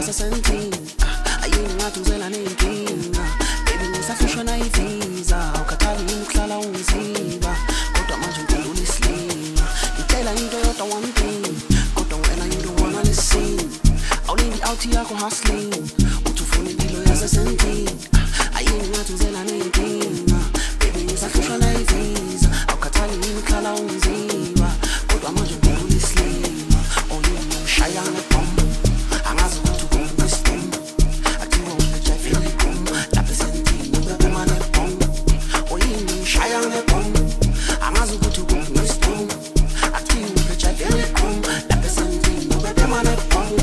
yase-17 ayini ngathi uzela nenkinga baby ngisafishwa nayivisa awukhathali yini ukuhlala ungiziba kodwa manje ngiphendula islima ngitshela into yodwa one thing kodwa wena you don't wanna listen awulindi out yakho hustling uthi ufuna impilo yase-17 ayini ngathi uzela nenkinga baby ngisafishwa nayivisa awukhathali yini ukuhlala ungiziba kodwa manje ngiphendula islima oh you know shaya ngebomba angazi ukuthi ukumwistum akhiwa ubejayive likum lapha esentini ubebema nebomba oh you know shaya ngebomba angazi ukuthi ukumwistum akhiwa ubejayive likum lapha esentini ubebema nebomba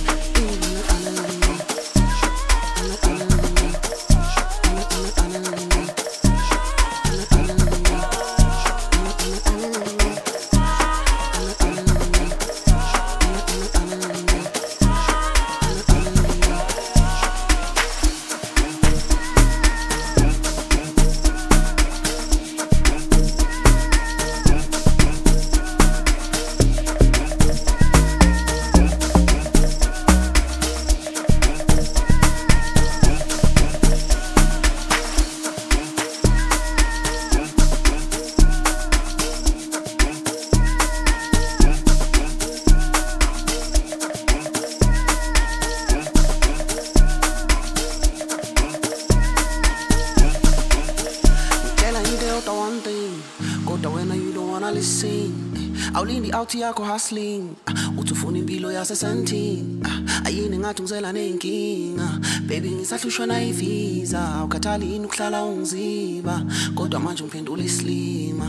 awulindi out yakho hustling uthi ufuna impilo yase-17 ayini ngathi ngizela nenkinga baby ngisahlushwa nayivisa awukhathali yini ukuhlala ungiziba kodwa manje ngiphendula islima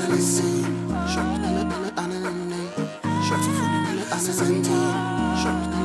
Shut